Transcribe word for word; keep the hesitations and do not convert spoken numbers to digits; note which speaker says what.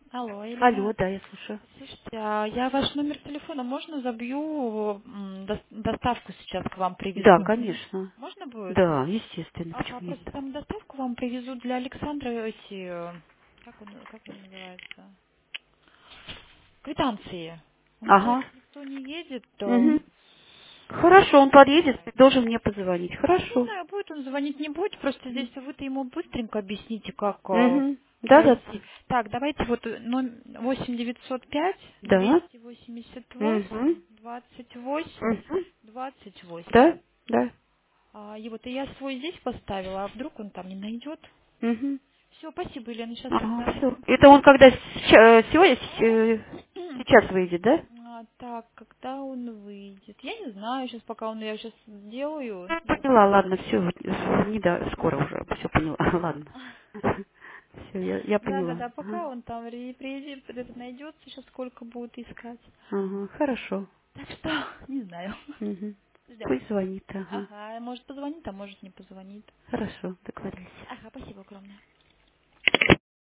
Speaker 1: Алло,
Speaker 2: Алло,
Speaker 1: Елена.
Speaker 2: да, я слушаю.
Speaker 1: Слушайте, а я ваш номер телефона можно забью, м, дос- доставку сейчас к вам
Speaker 2: Да,
Speaker 1: привезут?
Speaker 2: конечно.
Speaker 1: Можно будет?
Speaker 2: Да, естественно,
Speaker 1: Ага,
Speaker 2: почему нет?
Speaker 1: просто там доставку вам привезут для Александра эти, э, как он, как он называется, квитанции. У нас сейчас
Speaker 2: Ага.
Speaker 1: никто не едет, то
Speaker 2: Угу. Хорошо, он подъедет, должен мне позвонить.
Speaker 1: ну, не
Speaker 2: Хорошо.
Speaker 1: знаю, будет он звонить, не будет, просто здесь вы-то ему быстренько объясните, как э,
Speaker 2: Угу. Да, да,
Speaker 1: пройти. Так, давайте вот э, ном- восемь девятьсот пять
Speaker 2: да.
Speaker 1: двести восемьдесят
Speaker 2: Угу.
Speaker 1: восемь двадцать восемь
Speaker 2: Угу.
Speaker 1: двадцать восемь.
Speaker 2: Да, да.
Speaker 1: А, и вот и я свой здесь поставила, а вдруг он там не найдет.
Speaker 2: Угу.
Speaker 1: Все, спасибо, Елена, сейчас
Speaker 2: Ага,
Speaker 1: тогда.
Speaker 2: все. Это он когда ща- э, сегодня, с- э, сейчас выйдет, да?
Speaker 1: А, так, когда он выйдет? Я не знаю, сейчас пока он, я сейчас сделаю.
Speaker 2: Я поняла, ладно, все, не да, скоро уже, все поняла, ладно. Все, я, я
Speaker 1: Да, да,
Speaker 2: поняла.
Speaker 1: да,
Speaker 2: Ага.
Speaker 1: пока он там ри- приедет, этот найдется, сейчас сколько будет искать.
Speaker 2: Ага, хорошо.
Speaker 1: Так что, не знаю.
Speaker 2: Угу.
Speaker 1: Ждем.
Speaker 2: Пусть звонит, ага.
Speaker 1: Ага, может позвонит, а может не позвонит.
Speaker 2: Хорошо, договорились.
Speaker 1: Ага, спасибо огромное.